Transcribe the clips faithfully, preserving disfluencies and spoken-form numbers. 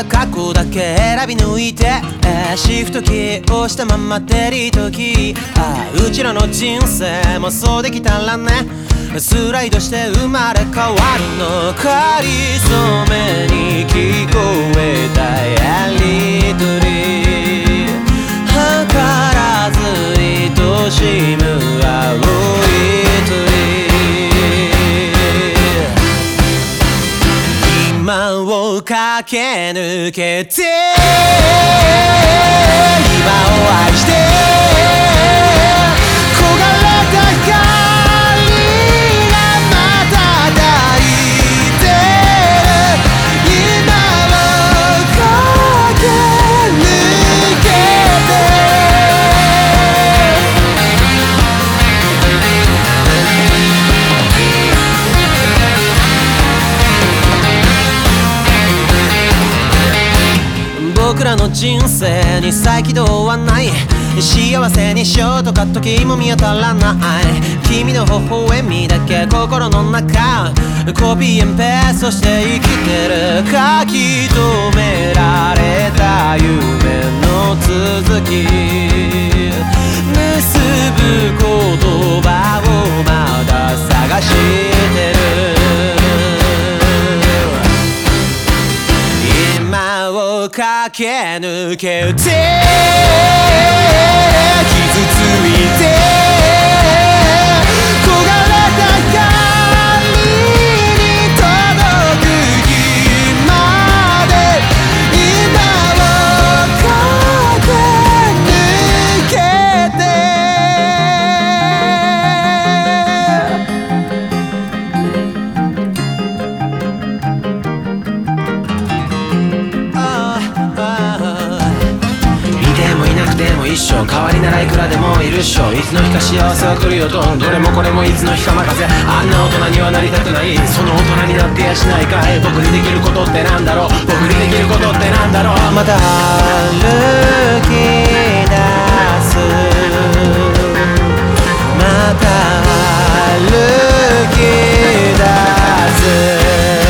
な過去だけ選び抜いて、えー、シフトキー押したままデリートキー。ああうちらの人生もそうできたらね、スライドして生まれ変わるの。かりそめに聞こえたやりとり、計らず愛しむ青い鳥。今を駆け抜けて今を愛して焦がれた光がまた抱いてる。今を駆け抜けて僕らの人生に再起動はない。幸せにショートカットキーも見当たらない。君の微笑みだけ心の中、コピーエンペーストして生きてる。書き留められた夢の続き、結ぶ言葉をまだ探してる。今を駆け抜けて傷ついて焦がれた光に届く日まで今を駆け抜けて一生代わりならいくらでもいるっしょ。いつの日か幸せは来るよと、どれもこれもいつの日か任せ。あんな大人にはなりたくない、その大人になってやしないかい。僕にできることってなんだろう、僕にできることってなんだろう。また歩き出す、また歩き出す。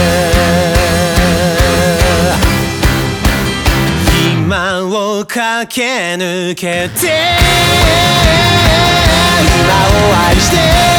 駆け抜けて今を愛して